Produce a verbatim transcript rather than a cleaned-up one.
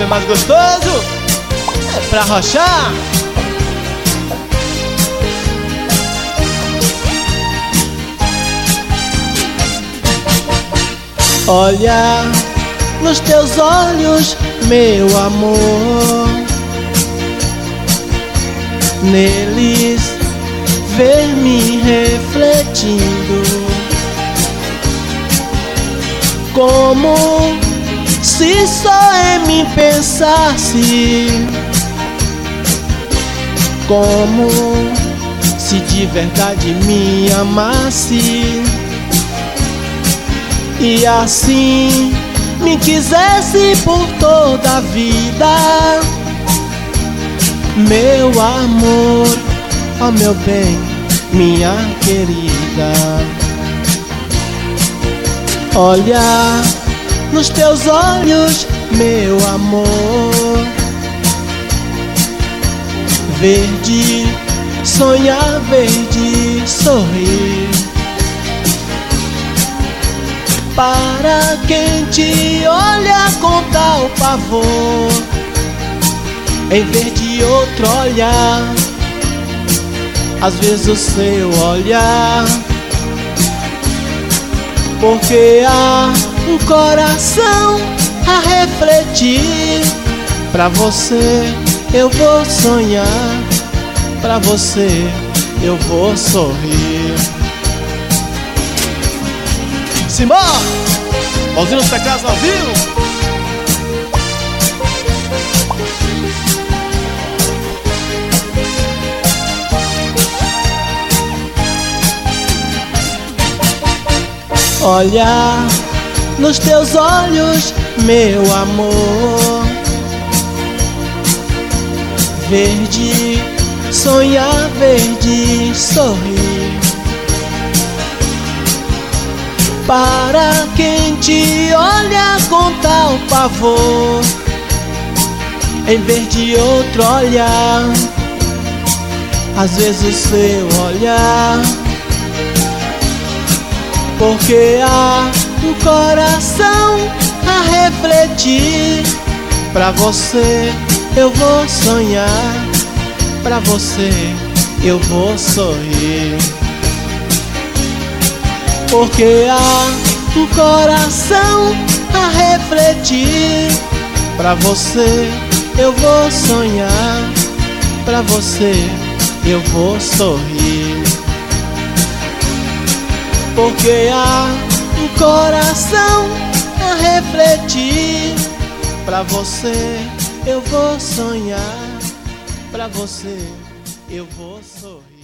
é mais gostoso, é pra rochar. Olha nos teus olhos, meu amor, neles ver-me refletindo, como se só em mim pensasse, como se de verdade me amasse, e assim me quisesse por toda a vida. Meu amor, ó meu bem, minha querida, olha nos teus olhos, meu amor, verde, sonhar verde, sorrir. Para quem te olha com tal pavor, em vez de outro olhar, às vezes o seu olhar, porque há um coração a refletir. Pra você eu vou sonhar, pra você eu vou sorrir. Simbora! Mãozinha nos teclados ao vivo. Olha nos teus olhos, meu amor, verde, sonhar verde, sorrir. Para quem te olha com tal pavor, em vez de outro olhar, às vezes o seu olhar, porque há um coração a refletir. Pra você eu vou sonhar, pra você eu vou sorrir, porque há um coração a refletir. Pra você eu vou sonhar, pra você eu vou sorrir, porque há um coração a refletir. Pra você eu vou sonhar, pra você eu vou sorrir.